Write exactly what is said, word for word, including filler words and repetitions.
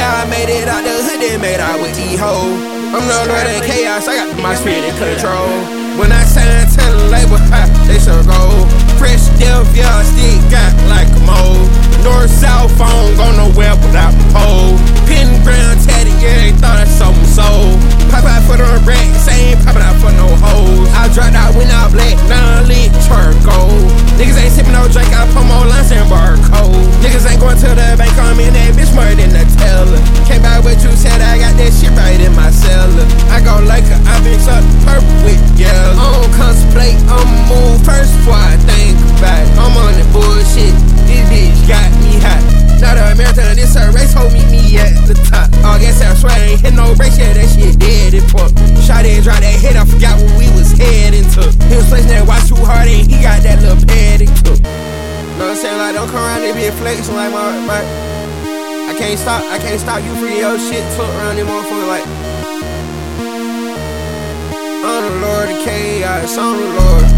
Yeah, I made it out the hood, then made out with these hoes. I'm no lord of chaos, I got my spirit in control. When I sign to the label, ha, they should go. Fresh death, yeah, still got like a mold. North, south, phone, go nowhere without the pole. Pin ground, tatted, yeah, they thought I sold my soul. Pop out for the racks, ain't popping out for no hoes. I dropped out when I black, now I'm lit, charcoal. Niggas ain't sipping no drink, I put more lines in barcode. Niggas ain't going to the bank, I'm in that bitch more than a teller. Can't buy what you said, I got that shit right in my cellar. I go like a, I mix up purple with yellow. I don't contemplate, I'ma move first before I think about it. I'm on the bullshit, this bitch got me hot. Not a marathon, this a race, hold meet me at the top. All gas, I swear I ain't hit no brakes, yeah, that shit dead and fuck. Shot it, drop that head, I forgot what we was heading to. He was placing that watch too hard and he got that little pad he took. Know what I'm saying? Like, don't come around there be flexing like my, my I can't stop, I can't stop you for your shit, took around them motherfuckers like I'm the Lord of chaos, I'm the Lord.